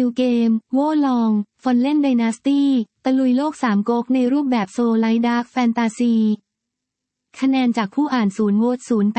New Game โว่ลอง Fallen Dynasty ตะลุยโลก3ก๊กในรูปแบบโซลไลท์ดาร์กแฟนตาซีคะแนนจากผู้อ่าน0โหวต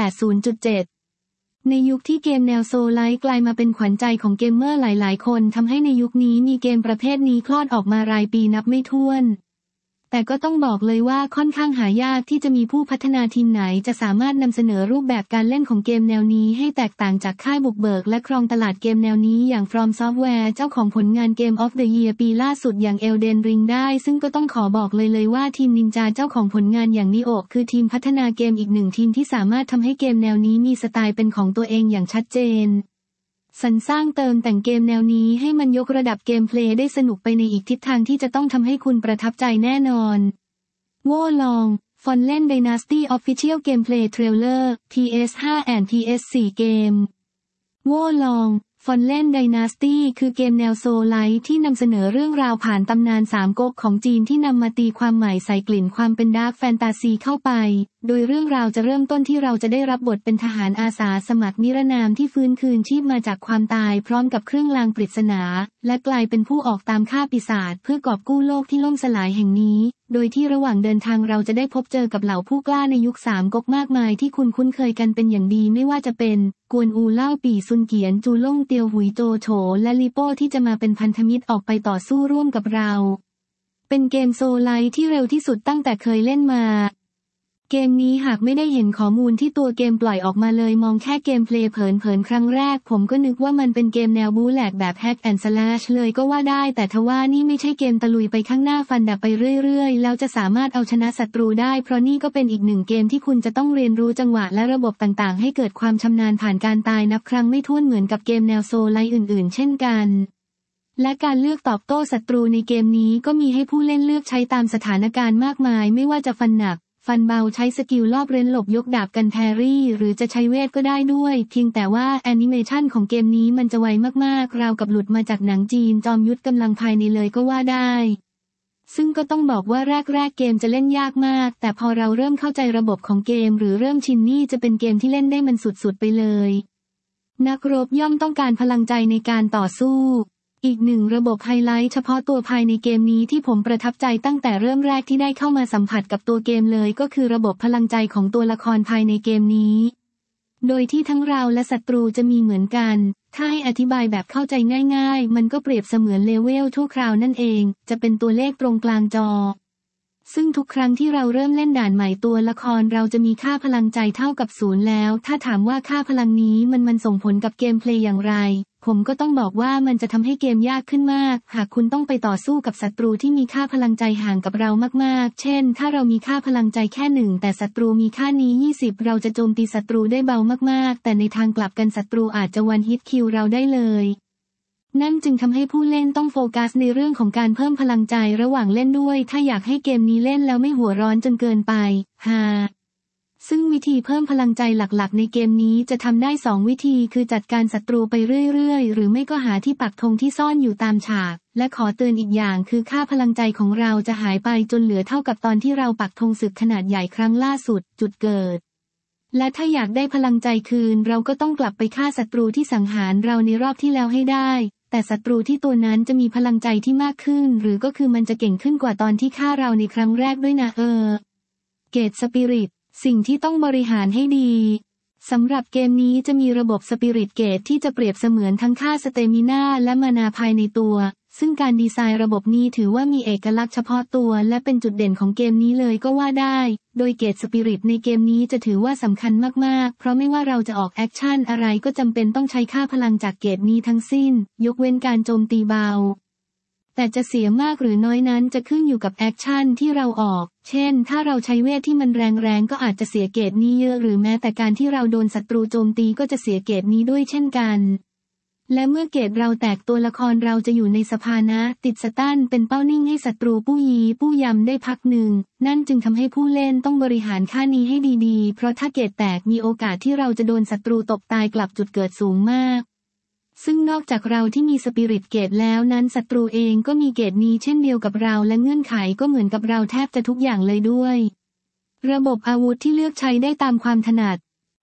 0.80.7 ในยุคที่เกมแนวโซลไลท์กลายมาเป็นขวัญใจของเกมเมอร์หลายๆคนทำให้ในยุคนี้มีเกมประเภทนี้คลอดออกมารายปีนับไม่ถ้วนแต่ก็ต้องบอกเลยว่าค่อนข้างหายากที่จะมีผู้พัฒนาทีมไหนจะสามารถนำเสนอรูปแบบการเล่นของเกมแนวนี้ให้แตกต่างจากค่ายบุกเบิกและครองตลาดเกมแนวนี้อย่าง From Software เจ้าของผลงาน Game of the Year ปีล่าสุดอย่าง Elden Ring ได้ซึ่งก็ต้องขอบอกเลยว่าทีมนินจาเจ้าของผลงานอย่าง Nioh คือทีมพัฒนาเกมอีกหนึ่งทีมที่สามารถทำให้เกมแนวนี้มีสไตล์เป็นของตัวเองอย่างชัดเจนสรรสร้างเติมแต่งเกมแนวนี้ให้มันยกระดับเกมเพลย์ได้สนุกไปในอีกทิศทางที่จะต้องทำให้คุณประทับใจแน่นอนโว่ลอง Fallen Dynasty Official Gameplay Trailer PS5 and PS4 เกมโว่ลอง Fallen Dynasty คือเกมแนวโซลไลท์ที่นำเสนอเรื่องราวผ่านตำนาน3ก๊กของจีนที่นำมาตีความใหม่ใส่กลิ่นความเป็นดาร์กแฟนตาซีเข้าไปโดยเรื่องราวจะเริ่มต้นที่เราจะได้รับบทเป็นทหารอาสาสมัครนิรนามที่ฟื้นคืนชีพมาจากความตายพร้อมกับเครื่องรางปริศนาและกลายเป็นผู้ออกตามฆ่าปีศาจเพื่อกอบกู้โลกที่ล่มสลายแห่งนี้โดยที่ระหว่างเดินทางเราจะได้พบเจอกับเหล่าผู้กล้าในยุค3ก๊กมากมายที่คุณคุ้นเคยกันเป็นอย่างดีไม่ว่าจะเป็นกวนอูเล่าปี่ซุนเกียนจูล่งเตียวหุยโจโฉและลิโป้ที่จะมาเป็นพันธมิตรออกไปต่อสู้ร่วมกับเราเป็นเกมโซลไลท์ที่เร็วที่สุดตั้งแต่เคยเล่นมาเกมนี้หากไม่ได้เห็นข้อมูลที่ตัวเกมปล่อยออกมาเลยมองแค่เกมเพลย์เผินๆครั้งแรกผมก็นึกว่ามันเป็นเกมแนวบู๊แหลกแบบแฮกแอนด์สแลชเลยก็ว่าได้แต่ทว่านี่ไม่ใช่เกมตะลุยไปข้างหน้าฟันดาบไปเรื่อยๆแล้วจะสามารถเอาชนะศัตรูได้เพราะนี่ก็เป็นอีกหนึ่งเกมที่คุณจะต้องเรียนรู้จังหวะและระบบต่างๆให้เกิดความชำนาญผ่านการตายนับครั้งไม่ถ้วนเหมือนกับเกมแนวโซลไลท์อื่นๆเช่นกันและการเลือกตอบโต้ศัตรูในเกมนี้ก็มีให้ผู้เล่นเลือกใช้ตามสถานการณ์มากมายไม่ว่าจะฟันหนักฟันเบาใช้สกิลรอบเร้นหลบยกดาบกันแพรี่หรือจะใช้เวทก็ได้ด้วยเพียงแต่ว่าแอนิเมชันของเกมนี้มันจะไวมากๆราวกับหลุดมาจากหนังจีนจอมยุทธกำลังภายในเลยก็ว่าได้ซึ่งก็ต้องบอกว่าแรกๆเกมจะเล่นยากมากแต่พอเราเริ่มเข้าใจระบบของเกมหรือเริ่มชินนี่จะเป็นเกมที่เล่นได้มันสุดๆไปเลยนักรบย่อมต้องการพลังใจในการต่อสู้อีกหนึ่งระบบไฮไลท์เฉพาะตัวภายในเกมนี้ที่ผมประทับใจตั้งแต่เริ่มแรกที่ได้เข้ามาสัมผัสกับตัวเกมเลยก็คือระบบพลังใจของตัวละครภายในเกมนี้โดยที่ทั้งเราและศัตรูจะมีเหมือนกันถ้าให้อธิบายแบบเข้าใจง่ายๆมันก็เปรียบเสมือนเลเวลชั่วคราวนั่นเองจะเป็นตัวเลขตรงกลางจอซึ่งทุกครั้งที่เราเริ่มเล่นด่านใหม่ตัวละครเราจะมีค่าพลังใจเท่ากับ0แล้วถ้าถามว่าค่าพลังนี้มันส่งผลกับเกมเพลย์อย่างไรผมก็ต้องบอกว่ามันจะทำให้เกมยากขึ้นมากหากคุณต้องไปต่อสู้กับศัตรูที่มีค่าพลังใจห่างกับเรามากๆเช่นถ้าเรามีค่าพลังใจแค่1แต่ศัตรูมีค่านี้20เราจะโจมตีศัตรูได้เบามากๆแต่ในทางกลับกันศัตรูอาจจะวันฮิตคิวเราได้เลยนั่นจึงทำให้ผู้เล่นต้องโฟกัสในเรื่องของการเพิ่มพลังใจระหว่างเล่นด้วยถ้าอยากให้เกมนี้เล่นแล้วไม่หัวร้อนจนเกินไปซึ่งวิธีเพิ่มพลังใจหลักๆในเกมนี้จะทำได้2วิธีคือจัดการศัตรูไปเรื่อยๆหรือไม่ก็หาที่ปักธงที่ซ่อนอยู่ตามฉากและขอเตือนอีกอย่างคือค่าพลังใจของเราจะหายไปจนเหลือเท่ากับตอนที่เราปักธงศึกขนาดใหญ่ครั้งล่าสุดจุดเกิดและถ้าอยากได้พลังใจคืนเราก็ต้องกลับไปฆ่าศัตรูที่สังหารเราในรอบที่แล้วให้ได้แต่ศัตรูที่ตัวนั้นจะมีพลังใจที่มากขึ้นหรือก็คือมันจะเก่งขึ้นกว่าตอนที่ฆ่าเราในครั้งแรกด้วยนะเกตสปิริตสิ่งที่ต้องบริหารให้ดีสำหรับเกมนี้จะมีระบบสปิริตเกตที่จะเปรียบเสมือนทั้งค่าสเตมิน่าและมานาภายในตัวซึ่งการดีไซน์ระบบนี้ถือว่ามีเอกลักษณ์เฉพาะตัวและเป็นจุดเด่นของเกมนี้เลยก็ว่าได้โดยเกตสปิริตในเกมนี้จะถือว่าสำคัญมากๆเพราะไม่ว่าเราจะออกแอคชั่นอะไรก็จำเป็นต้องใช้ค่าพลังจากเกตนี้ทั้งสิ้นยกเว้นการโจมตีเบาแต่จะเสียมากหรือน้อยนั้นจะขึ้นอยู่กับแอคชั่นที่เราออกเช่นถ้าเราใช้เวทที่มันแรงๆก็อาจจะเสียเกรดนี้เยอะหรือแม้แต่การที่เราโดนศัตรูโจมตีก็จะเสียเกรดนี้ด้วยเช่นกันและเมื่อเกรดเราแตกตัวละครเราจะอยู่ในสภานะติดสตันเป็นเป้านิ่งให้ศัตรูผู้ยีผู้ยำได้พักหนึ่งนั่นจึงทำให้ผู้เล่นต้องบริหารค่านี้ให้ดีๆเพราะถ้าเกรดแตกมีโอกาสที่เราจะโดนศัตรูตบตายกลับจุดเกิดสูงมากซึ่งนอกจากเราที่มีสปิริตเกตแล้วนั้นศัตรูเองก็มีเกตนี้เช่นเดียวกับเราและเงื่อนไขก็เหมือนกับเราแทบจะทุกอย่างเลยด้วยระบบอาวุธที่เลือกใช้ได้ตามความถนัด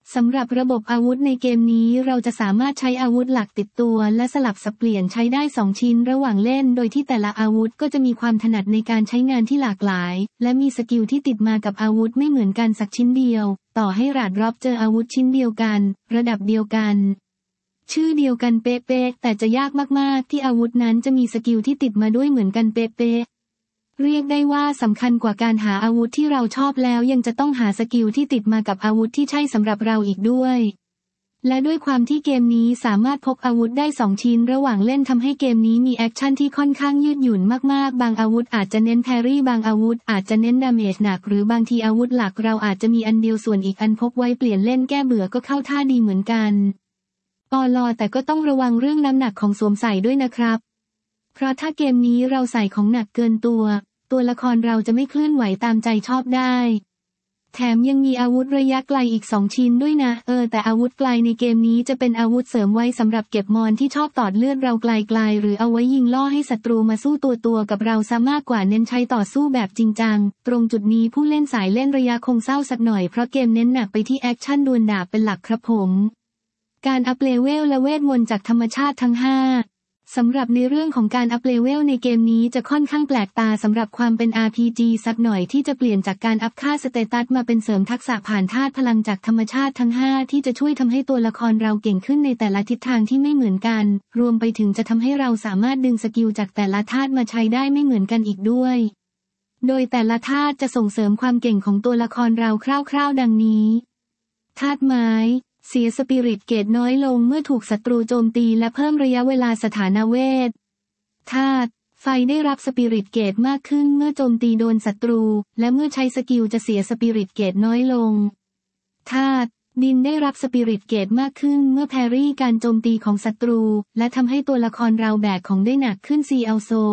สำหรับระบบอาวุธในเกมนี้เราจะสามารถใช้อาวุธหลักติดตัวและสลับสับเปลี่ยนใช้ได้2ชิ้นระหว่างเล่นโดยที่แต่ละอาวุธก็จะมีความถนัดในการใช้งานที่หลากหลายและมีสกิลที่ติดมากับอาวุธไม่เหมือนกันสักชิ้นเดียวต่อให้ราดรอบเจออาวุธชิ้นเดียวกันระดับเดียวกันชื่อเดียวกันเป๊ะๆแต่จะยากมากๆที่อาวุธนั้นจะมีสกิลที่ติดมาด้วยเหมือนกันเป๊ะเรียกได้ว่าสำคัญกว่าการหาอาวุธที่เราชอบแล้วยังจะต้องหาสกิลที่ติดมากับอาวุธที่ใช่สำหรับเราอีกด้วยและด้วยความที่เกมนี้สามารถพกอาวุธได้2ชิ้นระหว่างเล่นทำให้เกมนี้มีแอคชั่นที่ค่อนข้างยืดหยุ่นมากๆบางอาวุธอาจจะเน้นแพรี่บางอาวุธอาจจะเน้นดาเมจหนักหรือบางทีอาวุธหลักเราอาจจะมีอันเดียวส่วนอีกอันพกไว้เปลี่ยนเล่นแก้เบื่อก็เข้าท่าดีเหมือนกันแต่ก็ต้องระวังเรื่องน้ำหนักของสวมใส่ด้วยนะครับเพราะถ้าเกมนี้เราใส่ของหนักเกินตัวละครเราจะไม่เคลื่อนไหวตามใจชอบได้แถมยังมีอาวุธระยะไกลอีก2ชิ้นด้วยนะแต่อาวุธไกลในเกมนี้จะเป็นอาวุธเสริมไว้สำหรับเก็บมอนที่ชอบตอดเลือดเราไกลๆหรือเอาไว้ยิงล่อให้ศัตรูมาสู้ตัวกับเราซะมากกว่าเน้นใช้ต่อสู้แบบจริงจังตรงจุดนี้ผู้เล่นสายเล่นระยะคงเศร้าสักหน่อยเพราะเกมเน้นหนักไปที่แอคชั่นดวลดาบเป็นหลักครับผมการอัพเลเวลและเวทมนต์จากธรรมชาติทั้ง5สำหรับในเรื่องของการอัพเลเวลในเกมนี้จะค่อนข้างแปลกตาสำหรับความเป็น RPG สักหน่อยที่จะเปลี่ยนจากการอัพค่าสเตตัสมาเป็นเสริมทักษะผ่านธาตุพลังจากธรรมชาติทั้ง5ที่จะช่วยทำให้ตัวละครเราเก่งขึ้นในแต่ละทิศทางที่ไม่เหมือนกันรวมไปถึงจะทำให้เราสามารถดึงสกิลจากแต่ละธาตุมาใช้ได้ไม่เหมือนกันอีกด้วยโดยแต่ละธาตุจะส่งเสริมความเก่งของตัวละครเราคร่าวๆดังนี้ธาตุไม้เสียสปิริตเกรดน้อยลงเมื่อถูกศัตรูโจมตีและเพิ่มระยะเวลาสถานะเวทธาตุไฟได้รับสปิริตเกรดมากขึ้นเมื่อโจมตีโดนศัตรูและเมื่อใช้สกิลจะเสียสปิริตเกรดน้อยลงธาตุดินได้รับสปิริตเกรดมากขึ้นเมื่อแพรี่การโจมตีของศัตรูและทำให้ตัวละครเราแบกของได้หนักขึ้นCLSO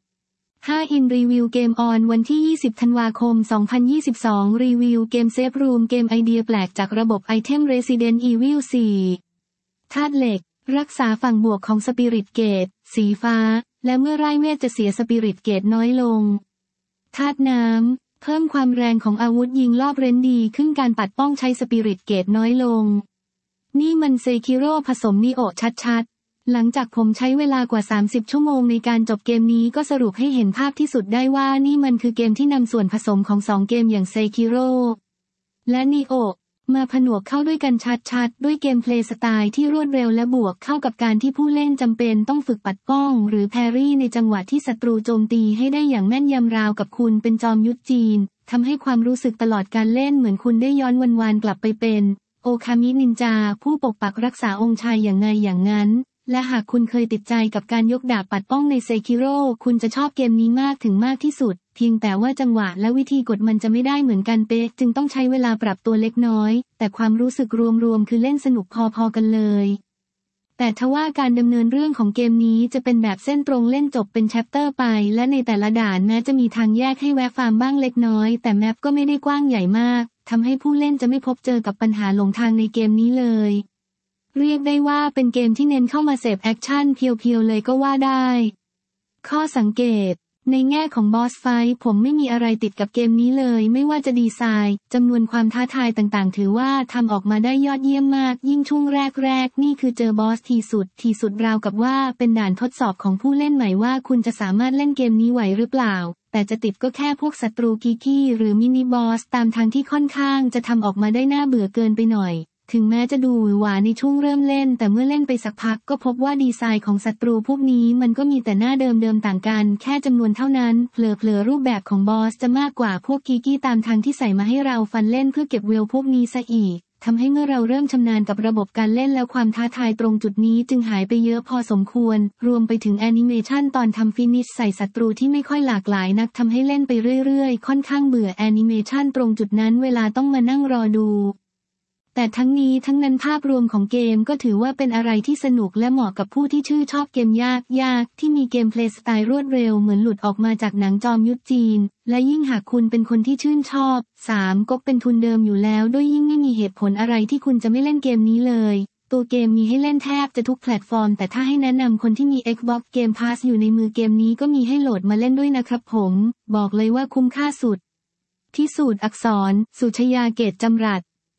5 In Review Game On วันที่20ธันวาคม2022รีวิวเกมเซฟรูมเกมไอเดียแปลกจากระบบไอเทม Resident Evil 4ธาตุเหล็กรักษาฝั่งบวกของสปิริตเกรดสีฟ้าและเมื่อไร้เวทจะเสียสปิริตเกรดน้อยลงธาตุน้ำเพิ่มความแรงของอาวุธยิงรอบเร้นดีขึ้นการปัดป้องใช้สปิริตเกรดน้อยลงนี่มันเซคิโร่ผสมนิโอชัดๆหลังจากผมใช้เวลากว่า30ชั่วโมงในการจบเกมนี้ก็สรุปให้เห็นภาพที่สุดได้ว่านี่มันคือเกมที่นำส่วนผสมของ2เกมอย่างเซคิโร่และนิโอมาผนวกเข้าด้วยกันชัดๆด้วยเกมเพลย์สไตล์ที่รวดเร็วและบวกเข้ากับการที่ผู้เล่นจำเป็นต้องฝึกปัดป้องหรือแพรี่ในจังหวะที่ศัตรูโจมตีให้ได้อย่างแม่นยำราวกับคุณเป็นจอมยุทธจีนทำให้ความรู้สึกตลอดการเล่นเหมือนคุณได้ย้อนวันๆกลับไปเป็นโอคามินินจาผู้ปกปักรักษาองค์ชายอย่างไงอย่างนั้นและหากคุณเคยติดใจกับการยกดาบปัดป้องในเซคิโร่คุณจะชอบเกมนี้มากถึงมากที่สุดเพียงแต่ว่าจังหวะและวิธีกดมันจะไม่ได้เหมือนกันเป๊ะจึงต้องใช้เวลาปรับตัวเล็กน้อยแต่ความรู้สึกรวมๆคือเล่นสนุกพอๆกันเลยแต่ทว่าการดำเนินเรื่องของเกมนี้จะเป็นแบบเส้นตรงเล่นจบเป็นแชปเตอร์ไปและในแต่ละด่านแม้จะมีทางแยกให้แวะฟาร์มบ้างเล็กน้อยแต่แมปก็ไม่ได้กว้างใหญ่มากทำให้ผู้เล่นจะไม่พบเจอกับปัญหาหลงทางในเกมนี้เลยเรียกได้ว่าเป็นเกมที่เน้นเข้ามาเสพแอคชั่นเพียวๆเลยก็ว่าได้ข้อสังเกตในแง่ของบอสไฟท์ผมไม่มีอะไรติดกับเกมนี้เลยไม่ว่าจะดีไซน์จำนวนความท้าทายต่างๆถือว่าทำออกมาได้ยอดเยี่ยมมากยิ่งช่วงแรกนี่คือเจอบอสทีสุดราวกับว่าเป็นด่านทดสอบของผู้เล่นใหม่ว่าคุณจะสามารถเล่นเกมนี้ไหวหรือเปล่าแต่จะติดก็แค่พวกศัตรูกิกี้หรือมินิบอสตามทางที่ค่อนข้างจะทำออกมาได้น่าเบื่อเกินไปหน่อยถึงแม้จะดูหวือหวาในช่วงเริ่มเล่นแต่เมื่อเล่นไปสักพักก็พบว่าดีไซน์ของศัตรูพวกนี้มันก็มีแต่หน้าเดิมต่างกันแค่จำนวนเท่านั้นเผลอรูปแบบของบอสจะมากกว่าพวกกิกี้ตามทางที่ใส่มาให้เราฟันเล่นเพื่อเก็บเวลพวกนี้ซะอีกทำให้เมื่อเราเริ่มชำนาญกับระบบการเล่นแล้วความท้าทายตรงจุดนี้จึงหายไปเยอะพอสมควรรวมไปถึงแอนิเมชันตอนทำฟินิชใส่ศัตรูที่ไม่ค่อยหลากหลายนักทำให้เล่นไปเรื่อยๆค่อนข้างเบื่อแอนิเมชันตรงจุดนั้นเวลาต้องมานั่งรอดูแต่ทั้งนี้ทั้งนั้นภาพรวมของเกมก็ถือว่าเป็นอะไรที่สนุกและเหมาะกับผู้ที่ชื่นชอบเกมยากที่มีเกมเพลย์สไตล์รวดเร็วเหมือนหลุดออกมาจากหนังจอมยุทธจีนและยิ่งหากคุณเป็นคนที่ชื่นชอบ3ก๊กเป็นทุนเดิมอยู่แล้วด้วยยิ่งไม่มีเหตุผลอะไรที่คุณจะไม่เล่นเกมนี้เลยตัวเกมมีให้เล่นแทบจะทุกแพลตฟอร์มแต่ถ้าให้แนะนำคนที่มี Xbox Game Pass อยู่ในมือเกมนี้ก็มีให้โหลดมาเล่นด้วยนะครับผมบอกเลยว่าคุ้มค่าสุดที่สูตรอักษรสุชยาเกตจำรัด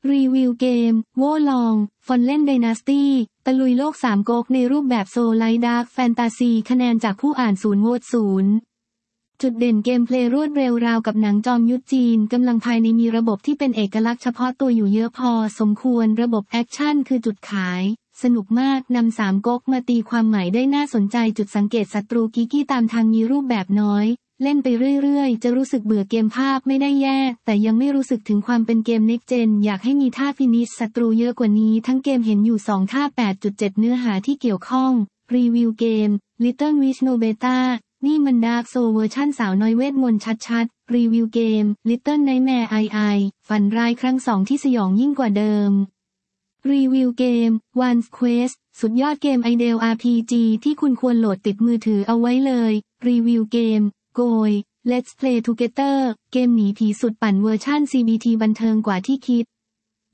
รีวิวเกมโว่ลองฟอนเล่นไดนาสตี้ตะลุยโลก3ก๊กในรูปแบบโซลไลท์ดาร์กแฟนตาซีคะแนนจากผู้อ่าน0 โหวต 0 จุดเด่นเกมเพลย์รวดเร็วราวกับหนังจอมยุทธจีนกำลังภายในมีระบบที่เป็นเอกลักษณ์เฉพาะตัวอยู่เยอะพอสมควรระบบแอคชั่นคือจุดขายสนุกมากนำ3ก๊กมาตีความหมายได้น่าสนใจจุดสังเกตศัตรูกิกี้ตามทางมีรูปแบบน้อยเล่นไปเรื่อยๆจะรู้สึกเบื่อเกมภาพไม่ได้แย่แต่ยังไม่รู้สึกถึงความเป็นเกม Next Gen อยากให้มีท่าฟินิชศัตรูเยอะกว่านี้ทั้งเกมเห็นอยู่2ท่า 8.7 เนื้อหาที่เกี่ยวข้องรีวิวเกม Little Witch No Beta นี่มันดาร์กโซลเวอร์ชั่นสาวน้อยเวทมนต์ชัดๆรีวิวเกม Little Nightmare II ฝันร้ายครั้ง2ที่สยองยิ่งกว่าเดิมรีวิวเกม One's Quest สุดยอดเกมไอเดล RPG ที่คุณควรโหลดติดมือถือเอาไว้เลยรีวิวเกมโกย Let's Play Together เกมหนีผีสุดปั่นเวอร์ชั่น CBT บันเทิงกว่าที่คิด